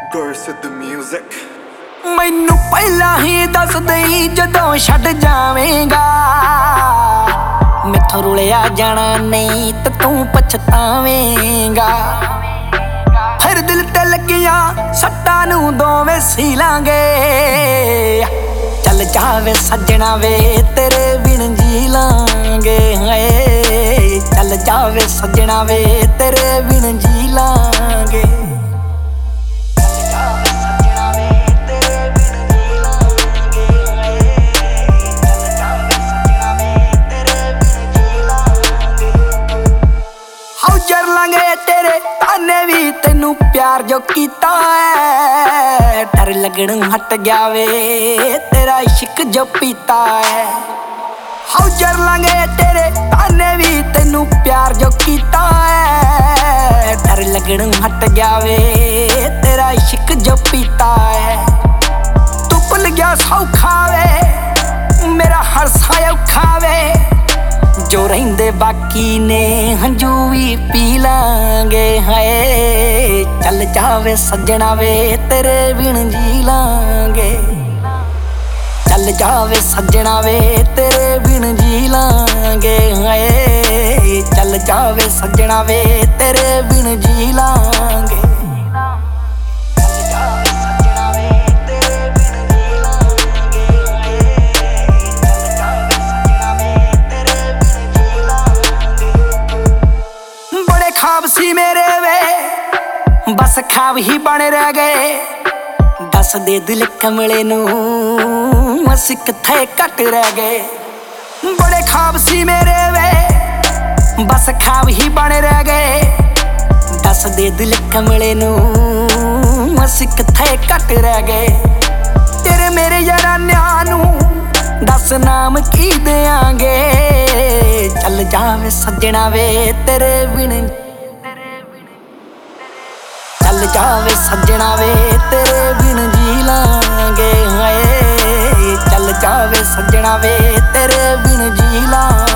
Dorset the music। ਮੈਨੂੰ ਪਹਿਲਾਂ ਹੀ ਦੱਸ ਦੇਈ ਜਦੋਂ ਛੱਡ ਜਾਵੇਂਗਾ, ਮੈਥੋਂ ਰੁਲਿਆ ਜਾਣਾ ਨਹੀਂ ਤੇ ਤੂੰ ਪਛਤਾਵੇਂਗਾ। ਫਿਰ ਦਿਲ ਤੇ ਲੱਗੀਆਂ ਸੱਟਾਂ ਨੂੰ ਦੋਵੇਂ ਸੀ ਲਾਂਗੇ, ਚੱਲ ਜਾਵੇ ਸੱਜਣਾ ਵੇ ਤੇਰੇ ਬਿਨ ਜੀ ਲਾਂਗੇ। ਹਾਏ ਚੱਲ ਜਾਵੇ ਸੱਜਣਾ ਵੇ ਤੇਰੇ ਬਿਨ ਜੀ ਲਾਂਗੇ। ਜਰ ਲਾਂਗੇ ਤੇਰੇ ਤਾਨੇ ਵੀ ਤੈਨੂੰ ਪਿਆਰ ਜੋ ਕੀਤਾ ਐ, ਡਰ ਲੱਗਣੋਂ ਹਟ ਗਿਆ ਵੇ ਤੇਰਾ ਇਸ਼ਕ ਜੋ ਪੀਤਾ ਐ। ਹਾਉ ਜਰ ਲਾਂਗੇ ਤੇਰੇ ਤਾਨੇ ਵੀ ਤੈਨੂੰ ਪਿਆਰ ਜੋ ਕੀਤਾ ਐ, ਡਰ ਲੱਗਣੋਂ ਹਟ ਗਿਆ ਵੇ ਤੇਰਾ ਇਸ਼ਕ ਜੋ ਪੀਤਾ ਐ। ਤੂੰ ਭੁੱਲ ਗਿਆ ਸੌਖਾ ਵੇ ਮੇਰਾ ਹਰ ਸਾਹ ਔਖਾ ਵੇ, ਜੋ ਰਹਿੰਦੇ ਬਾਕੀ ਨੇ ਹੰਝੂ ਵੀ ਪੀ ਲਾਂਗੇ। ਹਾਏ ਚੱਲ ਜਾਵੇ ਸੱਜਣਾ ਵੇ ਤੇਰੇ ਬਿਨ ਜੀ ਲਾਂਗੇ, ਚੱਲ ਜਾਵੇ ਸੱਜਣਾ ਵੇ ਤੇਰੇ ਬਿਨ ਜੀ ਲਾਂਗੇ। ਹਾਏ ਚੱਲ ਜਾਵੇ ਸੱਜਣਾ ਵੇ ਤੇਰੇ ਬਿਨ ਜੀ ਲਾਂਗੇ। ਖਾਬ ਸੀ ਮੇਰੇ ਵੇ ਬਸ ਖਾਬ ਹੀ ਬਣ ਰਹਿ ਗਏ, ਦੱਸ ਦੇ ਦਿਲ ਕਮਲੇ ਨੂੰ ਅਸੀਂ ਕਿੱਥੇ ਘੱਟ ਰਹਿ ਗਏ। ਬੜੇ ਖਾਬ ਸੀ ਮੇਰੇ ਵੇ ਬਸ ਖਾਬ ਹੀ ਬਣ ਰਹਿ ਗਏ, ਦੱਸ ਦੇ ਦਿਲ ਕਮਲੇ ਨੂੰ ਅਸੀਂ ਕਿੱਥੇ ਘੱਟ ਰਹਿ ਗਏ। ਤੇਰੇ ਮੇਰੇ ਯਾਰਾਂ ਨੂੰ ਦੱਸ ਨਾਮ ਕੀ ਦਿਆਂਗੇ, ਚੱਲ ਜਾਵੇ ਸੱਜਣਾ ਵੇ ਤੇਰੇ ਬਿਨ, ਚੱਲ ਜਾਵੇ ਸੱਜਣਾ ਵੇ ਤੇਰੇ ਬਿਨ ਜੀ ਲਾਂਗੇ। ਹਾਏ ਚੱਲ ਜਾਵੇ ਸੱਜਣਾ ਵੇ ਤੇਰੇ ਬਿਨ ਜੀ ਲਾਂਗੇ।